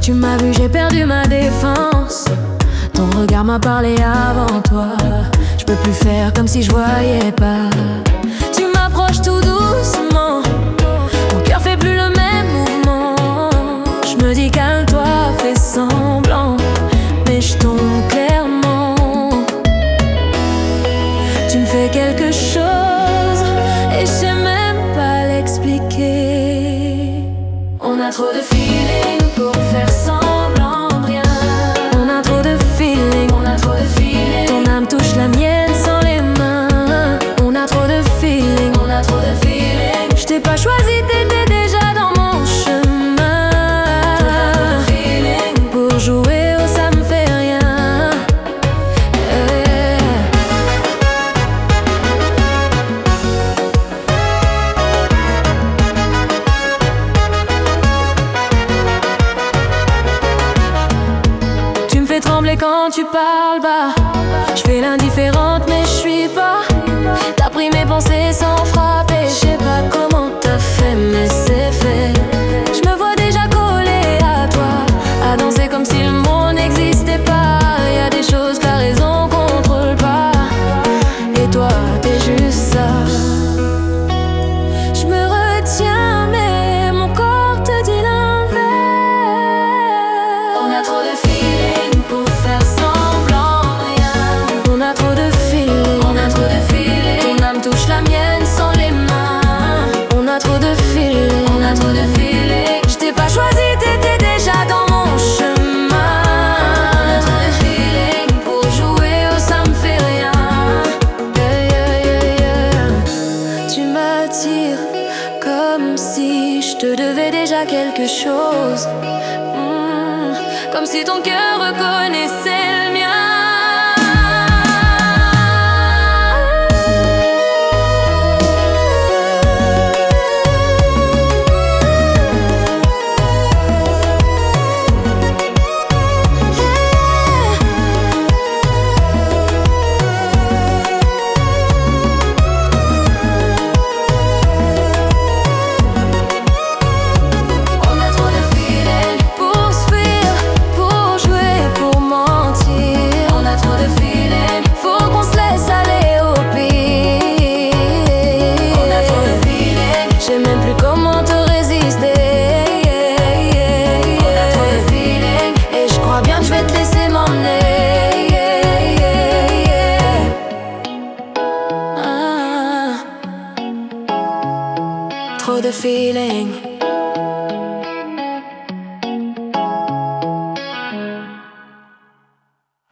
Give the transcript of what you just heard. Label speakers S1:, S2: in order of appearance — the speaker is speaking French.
S1: Tu m'as vu, j'ai perdu ma défense. Ton regard m'a parlé avant toi. Je peux plus faire comme si je voyais pas. Tu m'approches tout doucement, mon cœur fait plus le même mouvement. Je me dis calme-toi, fais semblant, mais je tombe clairement. Tu me fais quelque chose et je sais même pas l'expliquer. On a trop de feeling pour faire semblant de rien. On a trop de feeling, on a trop de feeling. Ton âme touche la mienne sans les mains. On a trop de feeling, on a trop de feeling. Je t'ai pas choisi, t'étais déjà dans mon chemin. Pour jouer, oh ça me fait rien. Tu me fais trembler quand tu parles bas. Je fais l'indifférente mais je suis pas. T'as pris mes pensées sans frapper. Je sais pas comment t'as fait mais c'est fait. Je me vois déjà collée à toi, à danser comme si le monde n'existait pas. Y'a des choses que la raison contrôle pas, et toi t'es juste ça. Je me retiens mais mon corps te dit l'inverse. On a trop de feeling pour faire semblant de rien. On a trop de feeling, on a trop de feeling. Ton âme touche la mienne sans les mains. On a trop de feeling, on a trop de feeling. Je t'ai pas choisi, t'étais déjà dans mon chemin. On a trop de feeling pour jouer, oh ça me fait rien. Tu m'attires comme si je te devais déjà quelque chose. Comme si ton cœur reconnaissait le mien. On a trop de feeling pour se fuir, pour jouer, pour mentir. On a trop de feeling, faut qu'on se laisse aller au pire. On a trop de feeling, je sais même plus comment te résister. On a trop de feeling, et je crois bien que je vais te laisser m'emmener. Ah. Trop de feeling.